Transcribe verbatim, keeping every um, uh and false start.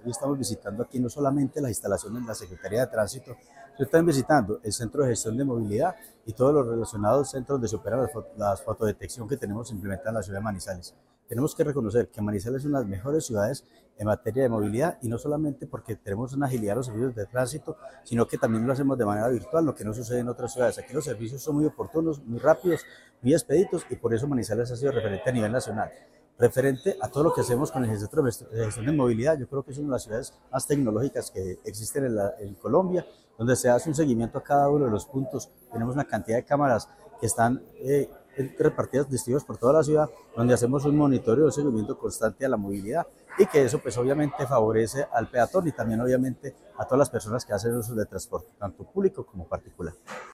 Hoy estamos visitando aquí no solamente las instalaciones de la Secretaría de Tránsito, sino también visitando el Centro de Gestión de Movilidad y todos los relacionados centros donde se opera la, fo la fotodetección que tenemos implementada en la ciudad de Manizales. Tenemos que reconocer que Manizales es una de las mejores ciudades en materia de movilidad y no solamente porque tenemos una agilidad en los servicios de tránsito, sino que también lo hacemos de manera virtual, lo que no sucede en otras ciudades. Aquí los servicios son muy oportunos, muy rápidos, muy expeditos y por eso Manizales ha sido referente a nivel nacional. Referente a todo lo que hacemos con el Centro de Gestión de Movilidad, yo creo que es una de las ciudades más tecnológicas que existen en, la, en Colombia, donde se hace un seguimiento a cada uno de los puntos. Tenemos una cantidad de cámaras que están eh, repartidas, distribuidas por toda la ciudad, donde hacemos un monitoreo y un seguimiento constante a la movilidad y que eso pues obviamente favorece al peatón y también obviamente a todas las personas que hacen uso de transporte, tanto público como particular.